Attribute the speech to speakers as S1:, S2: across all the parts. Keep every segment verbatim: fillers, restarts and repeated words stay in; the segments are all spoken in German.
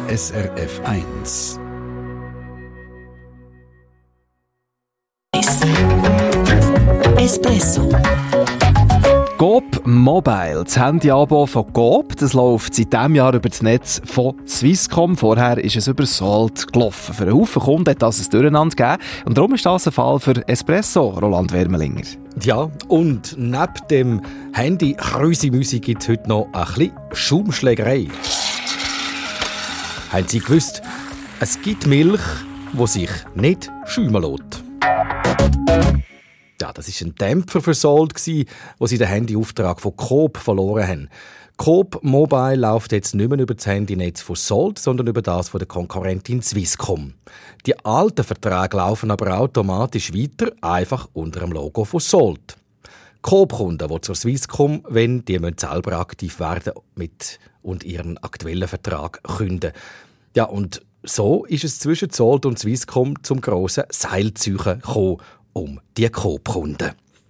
S1: S R F eins.
S2: Espresso.
S3: Coop Mobile, das Handy-Abo von Coop, das läuft seit diesem Jahr über das Netz von Swisscom. Vorher ist es über Salt gelaufen. Für einen Haufen Kunden hat das ein Durcheinander gegeben. Und darum ist das ein Fall für Espresso, Roland Wermelinger.
S4: Ja, und neben dem Handy-Krüsi-Müsi gibt es heute noch ein bisschen Schaumschlägerei. Haben Sie gewusst, es gibt Milch, die sich nicht schäumen lässt? Ja, das war ein Dämpfer für Salt, wo sie den Handyauftrag von Coop verloren haben. Coop Mobile läuft jetzt nicht mehr über das Handynetz von Salt, sondern über das von der Konkurrentin Swisscom. Die alten Verträge laufen aber automatisch weiter, einfach unter dem Logo von Salt. Coop-Kunden, die zur Swisscom wollen, die müssen selber aktiv werden mit und ihren aktuellen Vertrag künden. Ja, und so ist es zwischen Salt und Swisscom zum grossen Seilzeichen gekommen, um die Coop-Kunden.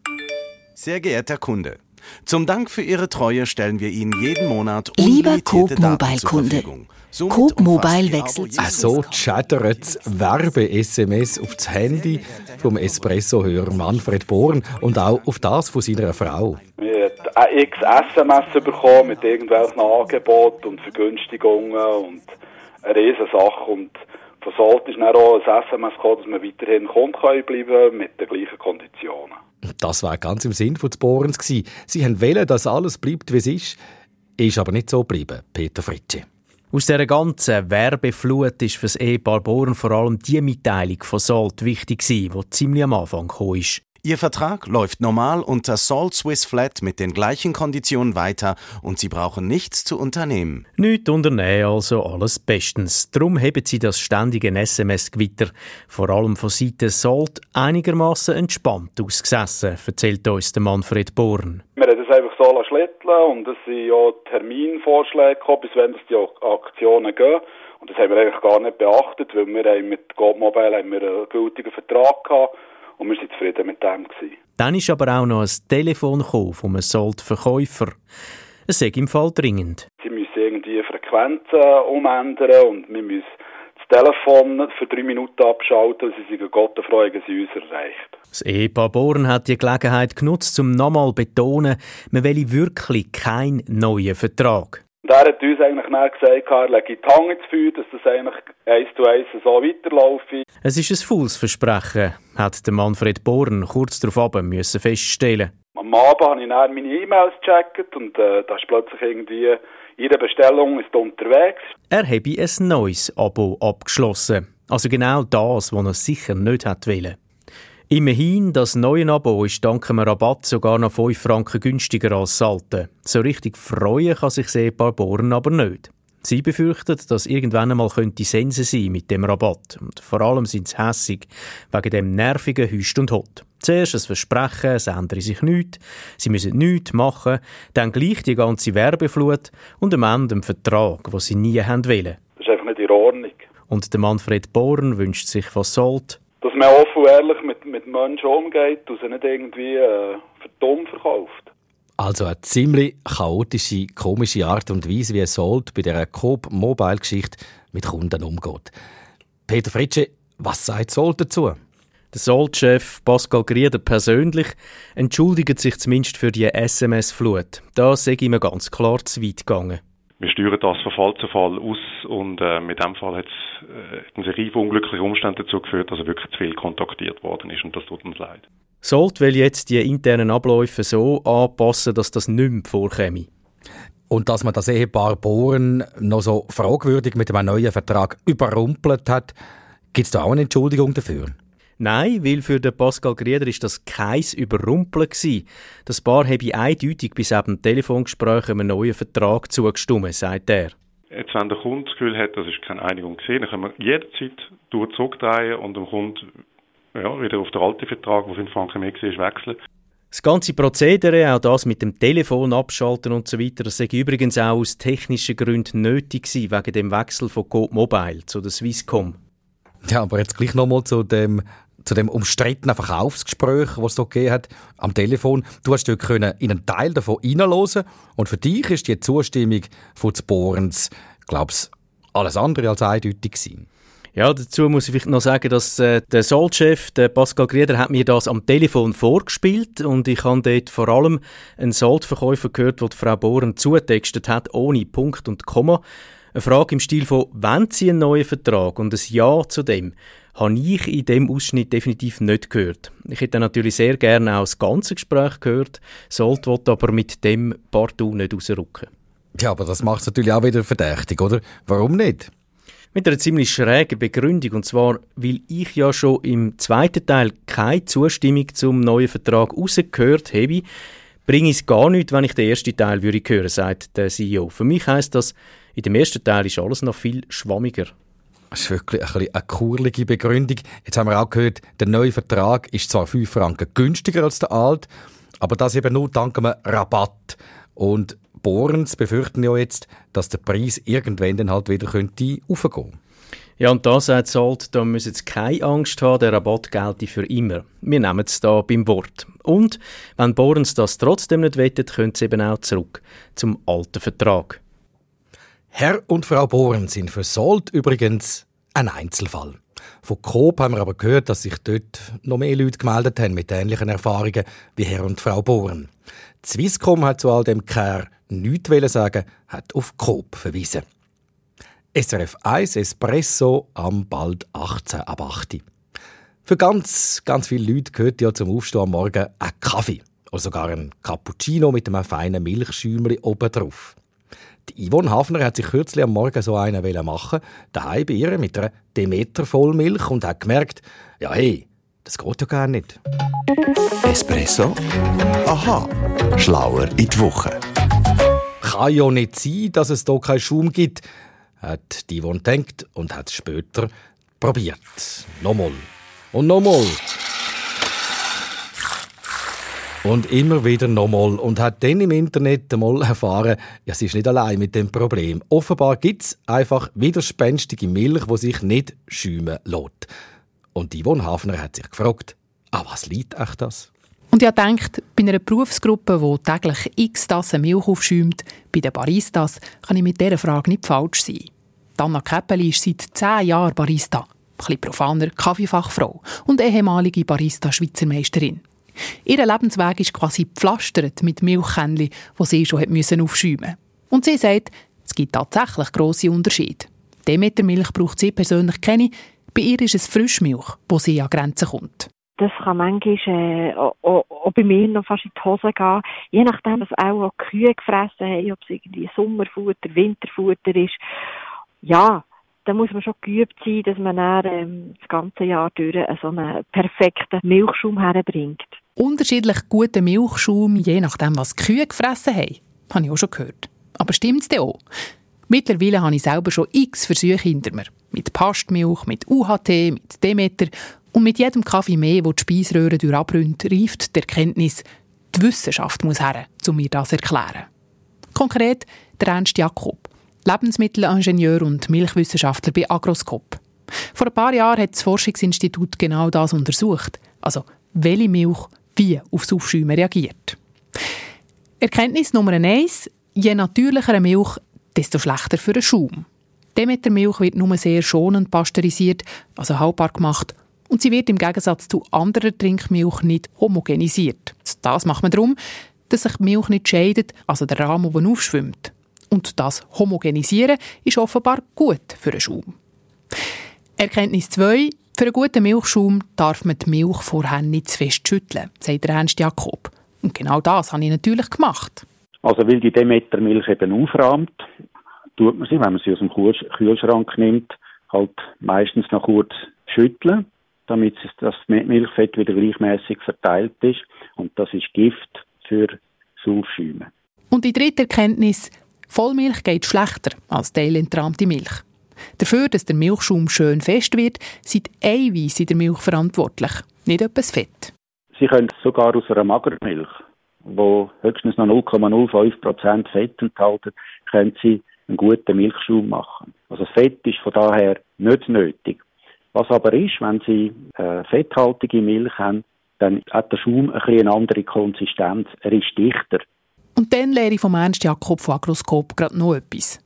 S5: Sehr geehrter Kunde, zum Dank für Ihre Treue stellen wir Ihnen jeden Monat
S2: Lieber
S5: unlimitierte Daten zur
S2: Coop-Mobile-Kunde,
S5: Verfügung. Somit
S2: Coop
S5: umfasst
S2: Mobile
S5: Ihr
S2: wechselt
S5: Abo
S2: zu
S4: Ach so, chattert das Werbe-S M S auf das Handy vom Espresso-Hörer Manfred Born und auch auf das von seiner Frau.
S6: Wir haben x S M S bekommen mit irgendwelchen Angeboten und Vergünstigungen und eine riesen Sache. Und von Salt ist dann auch ein S M S gekommen, dass wir weiterhin Kunde bleiben können mit den gleichen Konditionen.
S4: Das war ganz im Sinn des Bohrens. Sie wollten, dass alles bleibt, wie es ist. Ist aber nicht so geblieben, Peter Fritsche.
S7: Aus dieser ganzen Werbeflut ist für das Ehepaar Bohren vor allem die Mitteilung von Salt wichtig gewesen, die ziemlich am Anfang gekommen ist.
S5: Ihr Vertrag läuft normal unter Salt Swiss Flat mit den gleichen Konditionen weiter und Sie brauchen nichts zu unternehmen.
S7: Nichts unternehmen, also alles bestens. Darum haben Sie das ständige S M S-Gewitter, vor allem von Seiten Salt, einigermaßen entspannt ausgesessen, erzählt uns der Manfred Born.
S6: Wir haben das einfach so schlitteln und es sind ja Terminvorschläge gekommen, bis wenn die Aktionen gehen. Und das haben wir eigentlich gar nicht beachtet, weil wir haben mit Coop Mobile haben wir einen gültigen Vertrag gehabt. Und wir waren zufrieden mit dem.
S7: Dann ist aber auch noch ein Telefon gekommen von einem Salt-Verkäufer. Es sei im Fall dringend.
S6: Sie müssen irgendwie Frequenzen umändern und wir müssen das Telefon für drei Minuten abschalten und sie sind Gott froh, haben sie uns erreicht.
S7: Das Ehepaar Born hat die Gelegenheit genutzt, um nochmal zu betonen, man wolle wirklich keinen neuen Vertrag.
S6: Und er hat uns eigentlich gesagt, er lege die Hand ins Feuer, dass das eigentlich eins zu eins so weiterlaufe.
S7: Es ist ein falsches Versprechen, hat der Manfred Born kurz darauf müssen feststellen.
S6: Am Abend habe ich dann meine E-Mails gecheckt und äh, da ist plötzlich irgendwie ihre Bestellung ist unterwegs.
S7: Er habe ein neues Abo abgeschlossen. Also genau das, was er sicher nicht wollte. Immerhin, das neue Abo ist dank einem Rabatt sogar noch fünf Franken günstiger als das alte. So richtig freuen kann sich das Ehepaar Born aber nicht. Sie befürchten, dass irgendwann einmal könnte Sense sein mit dem Rabatt. Und vor allem sind sie hässig wegen dem nervigen Hüst und Hot. Zuerst ein Versprechen, es ändere sich nichts, sie müssen nichts machen, dann gleich die ganze Werbeflut und am Ende einen Vertrag, den sie nie haben wollen.
S6: Das ist einfach nicht in Ordnung.
S7: Und der Manfred Born wünscht sich von Salt,
S6: dass man offen und ehrlich mit, mit Menschen umgeht und sie nicht irgendwie äh, für dumm verkauft.
S4: Also eine ziemlich chaotische, komische Art und Weise, wie Salt bei dieser Coop-Mobile-Geschichte mit Kunden umgeht. Peter Fritsche, was sagt Salt dazu?
S7: Der Salt-Chef Pascal Grieder persönlich entschuldigt sich zumindest für die S M S-Flut. Das sei ihm ganz klar zu weit gegangen.
S8: Wir steuern das von Fall zu Fall aus und äh, mit dem Fall hat es äh, eine Serie von unglücklichen Umständen dazu geführt, dass er wirklich zu viel kontaktiert worden ist und das tut uns leid.
S7: Salt will jetzt die internen Abläufe so anpassen, dass das nicht mehr vorkäme.
S4: Und dass man das Ehepaar Born noch so fragwürdig mit einem neuen Vertrag überrumpelt hat, gibt es da auch eine Entschuldigung dafür?
S7: Nein, weil für den Pascal Grieder ist das kein Überrumpeln gewesen. Das Paar habe eindeutig bis eben Telefongespräch einem neuen Vertrag zugestimmt, sagt er.
S8: Jetzt, wenn der Kunde das Gefühl hat, das ist keine Einigung gesehen, dann können wir jederzeit zurückdrehen und dem Kunden ja, wieder auf den alten Vertrag, der fünf Franken mehr war, wechseln.
S7: Das ganze Prozedere, auch das mit dem Telefon abschalten und so weiter, das sei übrigens auch aus technischen Gründen nötig gewesen, wegen dem Wechsel von Coop Mobile zu der Swisscom.
S4: Ja, aber jetzt gleich nochmal zu dem, zu dem umstrittenen Verkaufsgespräch, das es da gegeben hat, am Telefon. Du hast dort können in einen Teil davon reinhören und für dich ist die Zustimmung von des Bohrens, glaub's, alles andere als eindeutig gewesen.
S7: Ja, dazu muss ich vielleicht noch sagen, dass äh, der Salt-Chef, der Pascal Grieder, hat mir das am Telefon vorgespielt und ich habe dort vor allem einen Salt-Verkäufer gehört, der Frau Bohren zugetextet hat, ohne Punkt und Komma. Eine Frage im Stil von, wollen Sie einen neuen Vertrag? Und ein Ja zu dem habe ich in diesem Ausschnitt definitiv nicht gehört. Ich hätte natürlich sehr gerne auch das ganze Gespräch gehört, Salt will aber mit dem partout nicht rausrücken.
S4: Ja, aber das macht es natürlich auch wieder verdächtig, oder? Warum nicht?
S7: Mit einer ziemlich schrägen Begründung, und zwar, weil ich ja schon im zweiten Teil keine Zustimmung zum neuen Vertrag rausgehört habe, bringe ich es gar nicht, wenn ich den ersten Teil hören würde, sagt der C E O. Für mich heisst das, in dem ersten Teil ist alles noch viel schwammiger.
S4: Das ist wirklich ein bisschen eine kurlige Begründung. Jetzt haben wir auch gehört, der neue Vertrag ist zwar fünf Franken günstiger als der alte, aber das eben nur dank einem Rabatt. Und Bohrens befürchten ja jetzt, dass der Preis irgendwann dann halt wieder könnte raufgehen.
S7: Ja, und da sagt Salt, da müssen Sie keine Angst haben, der Rabatt gelte für immer. Wir nehmen es da beim Wort. Und wenn Bohrens das trotzdem nicht wettet, können Sie eben auch zurück zum alten Vertrag.
S4: Herr und Frau Bohrens sind für Salt übrigens ein Einzelfall. Von Coop haben wir aber gehört, dass sich dort noch mehr Leute gemeldet haben mit ähnlichen Erfahrungen wie Herr und Frau Bohren. Swisscom hat zu all dem Care nichts sagen, hat auf Coop verwiesen. S R F eins Espresso am bald achtzehn ab acht. Für ganz, ganz viele Leute gehört ja zum Aufstehen am Morgen ein Kaffee oder sogar ein Cappuccino mit einem feinen Milchschäumchen oben drauf. Die Yvonne Hafner hat sich kürzlich am Morgen so einen machen, daheim bei ihr mit einer Demeter Vollmilch und hat gemerkt, ja hey, das geht ja gar nicht.
S1: Espresso? Aha, schlauer in die Woche.
S4: Kann ja nicht sein, dass es hier keinen Schaum gibt, hat die Yvonne gedacht und hat es später probiert. Nochmal und nochmal. Und immer wieder nochmal. Und hat dann im Internet einmal erfahren, ja, sie ist nicht allein mit dem Problem. Offenbar gibt es einfach widerspenstige Milch, die sich nicht schäumen lässt. Und Yvonne Hafner hat sich gefragt, ah, was liegt echt das?
S2: Und ich habe gedacht, bei einer Berufsgruppe, die täglich x Tassen Milch aufschäumt, bei den Baristas, kann ich mit dieser Frage nicht falsch sein. Anna Käppeli ist seit zehn Jahren Barista, ein bisschen profaner Kaffeefachfrau und ehemalige Barista-Schweizermeisterin. Ihr Lebensweg ist quasi gepflastert mit Milchkännchen, die sie schon aufschäumen musste. Und sie sagt, es gibt tatsächlich grosse Unterschiede. Demeter-Milch braucht sie persönlich keine. Bei ihr ist es Frischmilch, wo sie an Grenzen kommt.
S9: Das kann manchmal äh, auch, auch bei mir noch fast in die Hose gehen. Je nachdem, was auch, auch Kühe gefressen haben, ob es irgendwie Sommerfutter, Winterfutter ist. Ja, da muss man schon geübt sein, dass man dann, ähm, das ganze Jahr durch so einen perfekten Milchschaum herbringt.
S2: Unterschiedlich guten Milchschaum, je nachdem, was die Kühe gefressen haben. Habe ich auch schon gehört. Aber stimmt es denn auch? Mittlerweile habe ich selber schon x Versuche hinter mir. Mit Pastmilch, mit U H T, mit Demeter. Und mit jedem Kaffee mehr, der die Speiseröhre durchabrünnt, reift die Erkenntnis, die Wissenschaft muss her, um mir das zu erklären. Konkret der Ernst Jakob, Lebensmittelingenieur und Milchwissenschaftler bei Agroscope. Vor ein paar Jahren hat das Forschungsinstitut genau das untersucht. Also, welche Milch wie aufs Aufschäumen reagiert. Erkenntnis Nummer eins: Je natürlicher eine Milch, desto schlechter für den Schaum. Demetermilch wird nur sehr schonend pasteurisiert, also haltbar gemacht, und sie wird im Gegensatz zu anderer Trinkmilch nicht homogenisiert. Das macht man darum, dass sich die Milch nicht scheidet, also der Rahmen oben aufschwimmt. Und das Homogenisieren ist offenbar gut für den Schaum. Erkenntnis zwei: Für einen guten Milchschaum darf man die Milch vorher nicht zu fest schütteln, sagt Ernst Jakob. Und genau das habe ich natürlich gemacht.
S10: Also weil die Demetermilch eben aufrahmt, tut man sie, wenn man sie aus dem Kühlschrank nimmt, halt meistens noch kurz schütteln, damit das Milchfett wieder gleichmäßig verteilt ist. Und das ist Gift für das Aufschäumen.
S2: Und die dritte Erkenntnis: Vollmilch geht schlechter als teilentrahmte Milch. Dafür, dass der Milchschaum schön fest wird, sind Eiweiße in der Milch verantwortlich, nicht etwas Fett.
S10: Sie können sogar aus einer Magermilch, die höchstens noch null Komma null fünf Prozent Fett enthält, können Sie einen guten Milchschaum machen. Also das Fett ist von daher nicht nötig. Was aber ist, wenn Sie äh, fetthaltige Milch haben, dann hat der Schaum ein bisschen eine andere Konsistenz. Er ist dichter.
S2: Und dann lehre ich vom Ernst Jakob von Agroscope gerade noch etwas.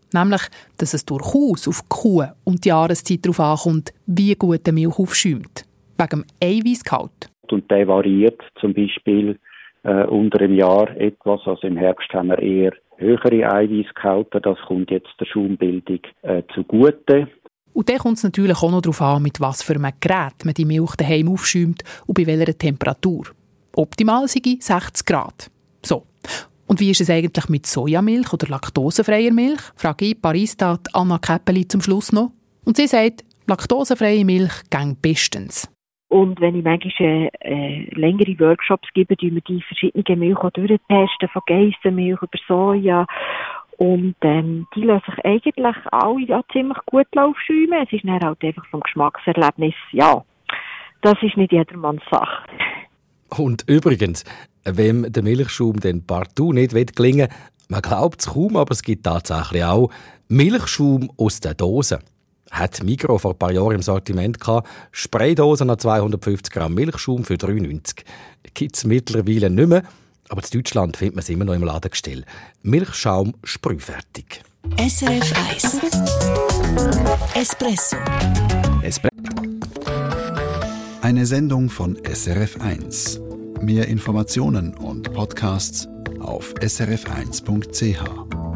S2: Nämlich, dass es durchaus auf die Kuh und die Jahreszeit darauf ankommt, wie gut die Milch aufschäumt. Wegen dem Eiweißgehalt.
S10: Und der variiert zum Beispiel äh, unter dem Jahr etwas. Also im Herbst haben wir eher höhere Eiweißgehalte. Das kommt jetzt der Schaumbildung äh, zugute.
S2: Und dann kommt es natürlich auch noch darauf an, mit was für einem Gerät man die Milch daheim aufschäumt und bei welcher Temperatur. Optimal sei sechzig Grad. So. Und wie ist es eigentlich mit Sojamilch oder laktosefreier Milch? Frage ich Barista Anna Käppeli zum Schluss noch. Und sie sagt, laktosefreie Milch geht bestens.
S9: Und wenn ich manchmal äh, längere Workshops gebe, die wir die verschiedenen Milch auch durchtesten, von Geissenmilch über Soja. Und ähm, die lassen sich eigentlich alle ja, ziemlich gut aufschäumen. Es ist dann halt einfach vom Geschmackserlebnis, ja, das ist nicht jedermanns Sache.
S4: Und übrigens, wem der Milchschaum dann partout nicht gelingen will, man glaubt es kaum, aber es gibt tatsächlich auch Milchschaum aus der Dose. Hat Migros vor ein paar Jahren im Sortiment gehabt. Spraydosen an zweihundertfünfzig Gramm Milchschaum für drei neunzig. Gibt es mittlerweile nicht mehr, aber in Deutschland findet man es immer noch im Ladengestell. Milchschaum sprühfertig.
S11: S R F eins Espresso.
S3: Espre-
S1: Eine Sendung von S R F eins. Mehr Informationen und Podcasts auf s r f eins punkt c h.